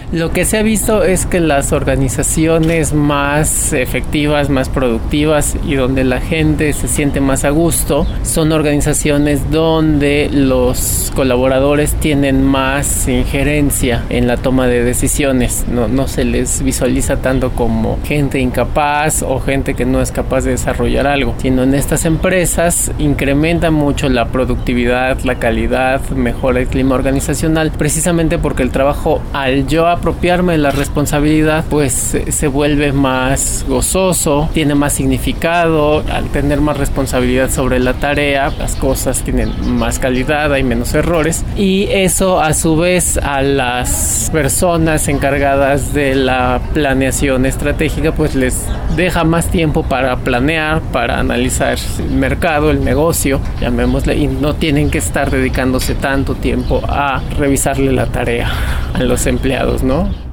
Lo que se ha visto es que las organizaciones más efectivas, más productivas y donde la gente se siente más a gusto son organizaciones donde los colaboradores tienen más injerencia en la toma de decisiones. No se les visualiza tanto como gente incapaz o gente que no es capaz de desarrollar algo, sino en estas empresas incrementa mucho la productividad, la calidad, mejora el clima organizacional, precisamente porque el trabajo, al yo apropiarme de la responsabilidad, pues se vuelve más gozoso, tiene más significado. Al tener más responsabilidad sobre la tarea, las cosas tienen más calidad, hay menos errores, y eso a su vez a las personas encargadas de la planeación estratégica pues les deja más tiempo para planear, para analizar el mercado, el negocio, llamémosle, y no tienen que estar dedicándose tanto tiempo a revisarle la tarea a los empleados, ¿no?